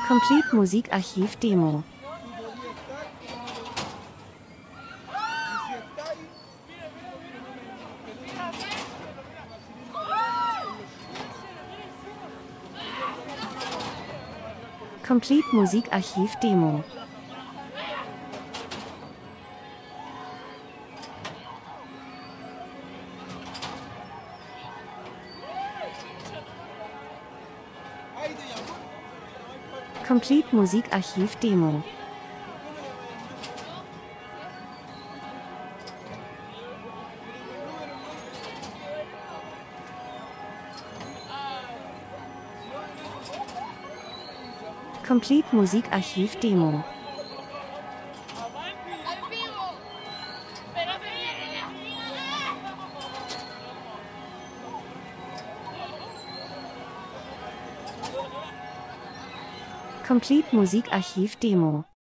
Complete Musikarchiv Demo. Complete Musikarchiv Demo. Complete Musikarchiv Demo. Complete Musikarchiv Demo. Complete Musikarchiv Demo.